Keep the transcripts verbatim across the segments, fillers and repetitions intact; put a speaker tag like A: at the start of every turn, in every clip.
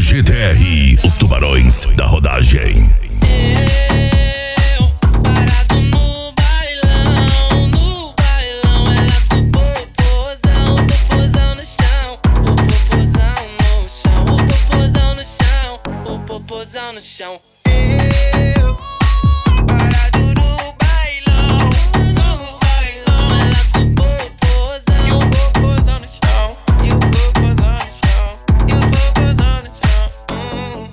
A: G T R, os tubarões da rodagem.
B: Eu, parado no bailão, no bailão, ela com o popozão, o popozão no chão, o popozão no chão, o popozão no chão, o popozão no chão. Eu, parado no bailão, no bailão, ela com o popozão, e o popozão no chão, e o popozão no chão, e o popozão no chão. Hum.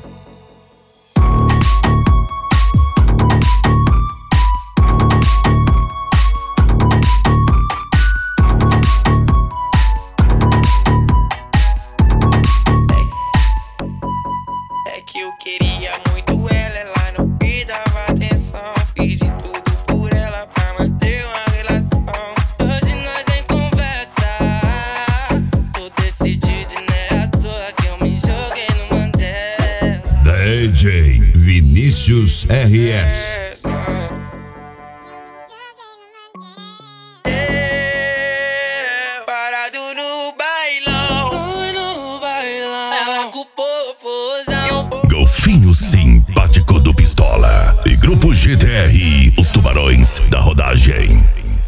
B: É que eu queria muito ela, ela não me dava atenção. Fiz de tudo por ela pra manter uma relação. Hoje nós em conversa, tô decidido e não é à toa que eu me joguei no Mandela.
A: D J Vinícius R S.
B: Eu, parado no bailão, no bailão, ela com o popozão.
A: Golfinho simpático do Pistola e Grupo G T R, os tubarões da rodagem.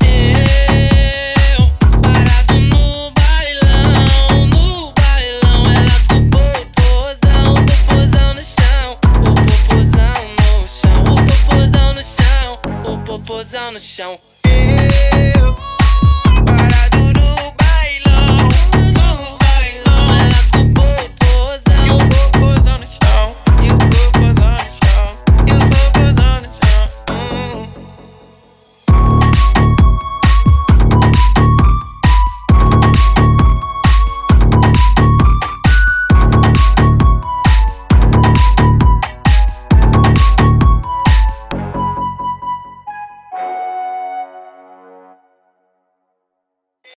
B: Eu, parado no bailão, no bailão, ela com o popozão, o popozão no chão, o popozão no chão, o popozão no chão, o popozão no chão. Eu,